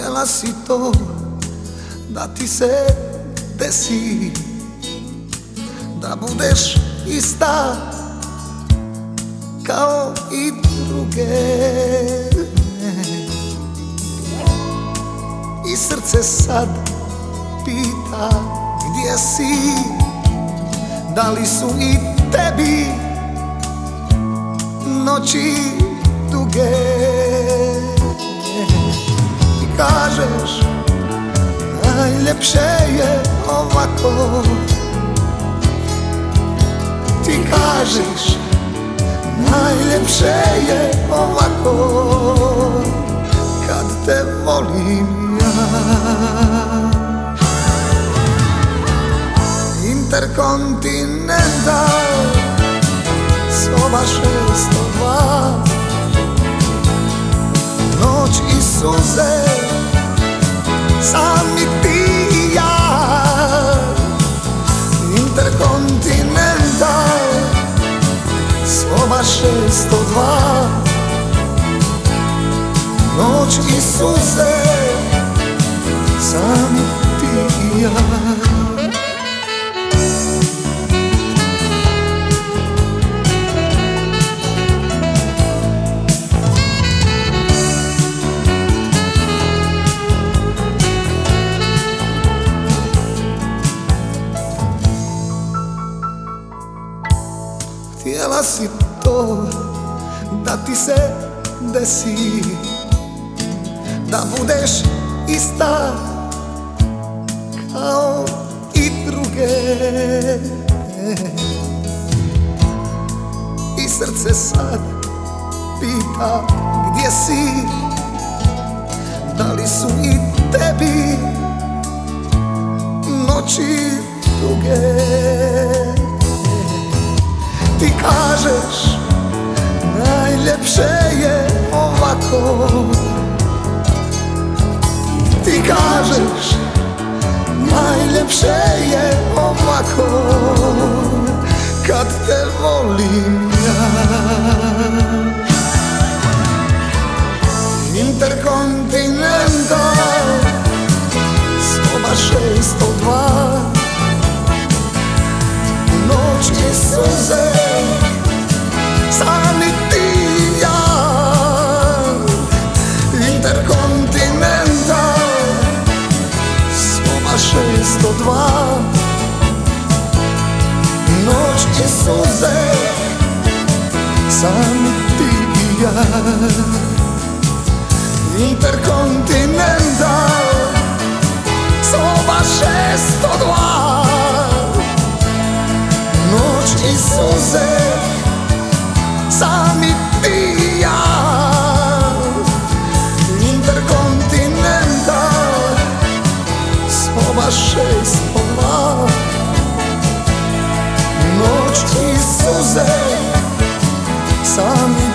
Htjela si to da ti se desi, da budeš ista kao i druge. I srce sad pita gdje si, da li su i tebi noći duge. Ti kažeš najljepše je ovako, ti kažeš najljepše je ovako, kad te volim ja. Interkontinental, soba 602, noć i suze, sami ti i ja. Interkontinental, soba 602, noć i suze, sami ti i ja. Htjela si to da ti se desi, da budeš ista kao i druge. I srce sad pita gdje si, da li su i tebi noći duge. Ti kažeš najljepše je ovako, ti kažeš najljepše je ovako, kad te volim ja. Interkontinental, soba 602, noć i suze, sami ti i ja. Interkontinental, soba 602, noć i suze, sami ti i ja. Interkontinental, soba 602, noć i suze, sami ti i ja. Interkontinental, soba 602, noć i suze, sami